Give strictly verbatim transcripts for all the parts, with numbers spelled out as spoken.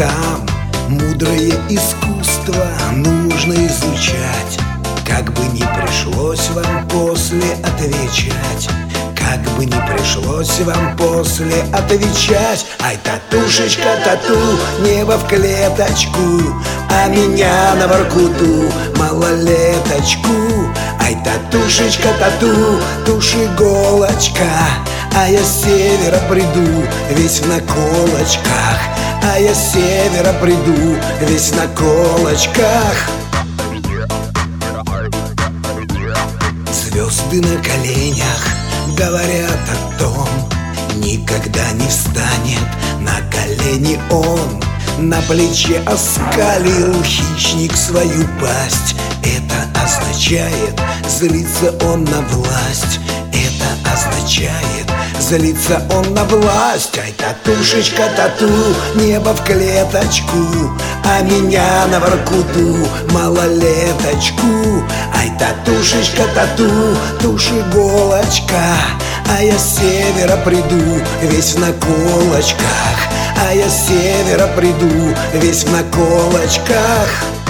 там мудрое искусство нужно изучать. Как бы ни пришлось вам после отвечать, как бы ни пришлось вам после отвечать. Ай, татушечка, тату, небо в клеточку, а меня на воркуту, малолеточку. Ай, татушечка, тату, тушь иголочка, а я с севера приду, весь в наколочках. А я с севера приду, весь в наколочках. Звезды на коленях говорят о том, никогда не встанет на колени он. На плече оскалил хищник свою пасть. Это означает, злится он на власть. Это означает, злится он на власть. Ай, татушечка, тату, небо в клеточку, а меня на воркуту, малолеточку. Ай, татушечка, тату, тушь иголочка, а я с севера приду, весь в наколочках. А я с севера приду, весь в наколочках.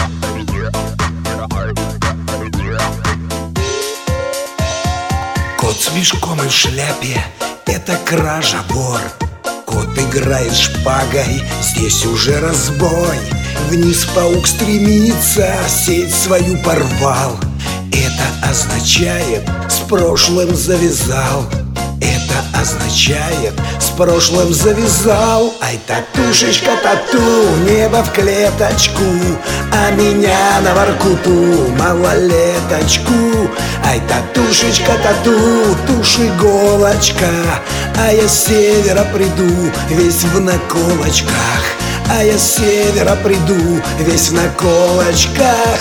Кот с мешком и в шляпе — это кража, вор. Кот играет шпагой, здесь уже разбой. Вниз паук стремится, сеть свою порвал. Это означает, с прошлым завязал. Это означает, с прошлым завязал. Ай, татушечка, тату, небо в клеточку, а меня на воркуту, малолеточку. Ай, татушечка, тату, тушь иголочка, а я с севера приду, весь в наколочках. А я с севера приду, весь в наколочках.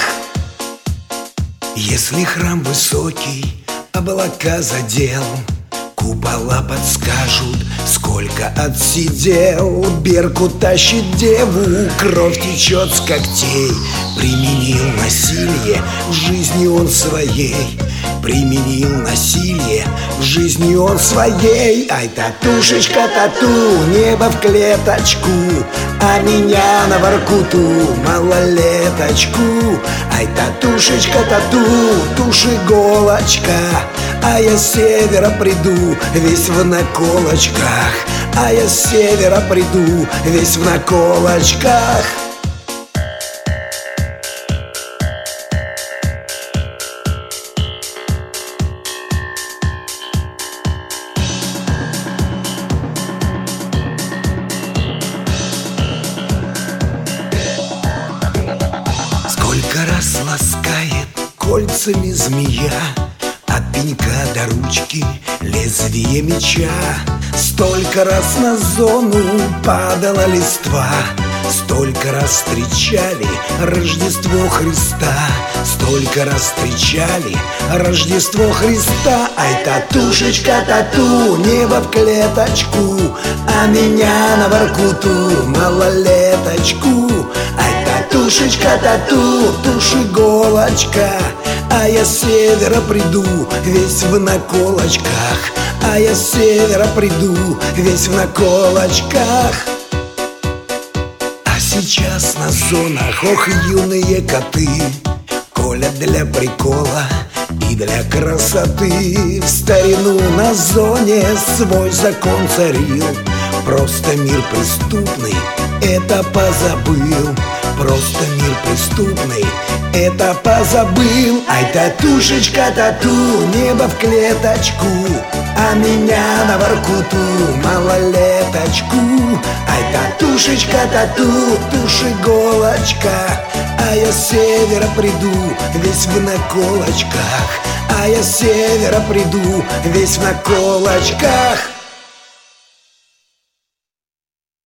Если храм высокий облака задел, купола подскажут, сколько отсидел. Беркут тащит деву, кровь течет с когтей. Применил насилие в жизни он своей. Применил насилие в жизни он своей. Ай, татушечка, тату, небо в клеточку, а меня на воркуту, малолеточку. Ай, татушечка, тату, тушь иголочка, а я с севера приду, весь в наколочках. А я с севера приду, весь в наколочках. Сколько раз ласкает кольцами змея, от пенька до ручки лезвие меча. Столько раз на зону падала листва, столько раз встречали Рождество Христа. Столько раз встречали Рождество Христа. Ай, татушечка, тату, небо в клеточку, а меня на воркуту, малолеточку. Ай, татушечка, тату, тушь иголочка, а я с севера приду, весь в наколочках. А я с севера приду, весь в наколочках. А сейчас на зонах, ох, юные коты, колят для прикола и для красоты. В старину на зоне свой закон царил, просто мир преступный это позабыл. Просто мир преступный это позабыл. Ай, татушечка, тату, небо в клеточку, а меня на воркуту, малолеточку. Ай, татушечка, тату, тушь иголочка, а я с севера приду, весь в наколочках. А я с севера приду, весь в наколочках.